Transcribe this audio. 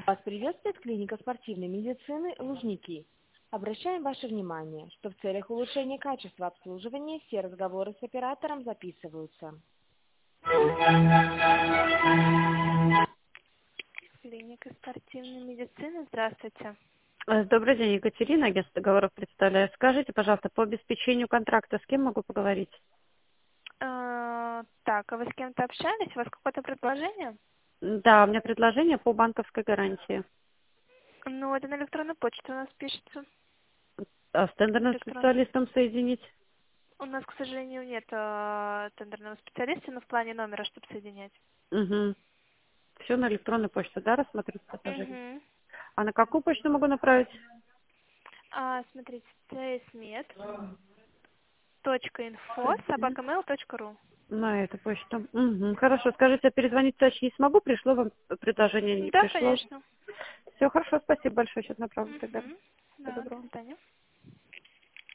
Вас приветствует клиника спортивной медицины «Лужники». Обращаем ваше внимание, что в целях улучшения качества обслуживания все разговоры с оператором записываются. Клиника спортивной медицины, здравствуйте. Добрый день, Екатерина, агентство договоров представляю. Скажите, пожалуйста, по обеспечению контракта с кем могу поговорить? Так, а вы с кем-то общались? У вас какое-то предложение? Да, у меня предложение по банковской гарантии. Ну, это на электронную почту у нас пишется. А с тендерным Электронно. специалистом соединить? У нас, к сожалению, нет тендерного специалиста, но в плане номера, чтобы соединять. Угу. Все на электронную почту, да, рассмотреть предложение? Угу. А на какую почту могу направить? Смотрите, tsmed.info@mail.ru. На эту почту. Угу. Хорошо, скажите, а перезвонить точно не смогу? Пришло вам предложение, не Да, пришло? конечно. Все хорошо, спасибо большое, сейчас направлю тогда. Угу. Всего Да, до доброго. свидания.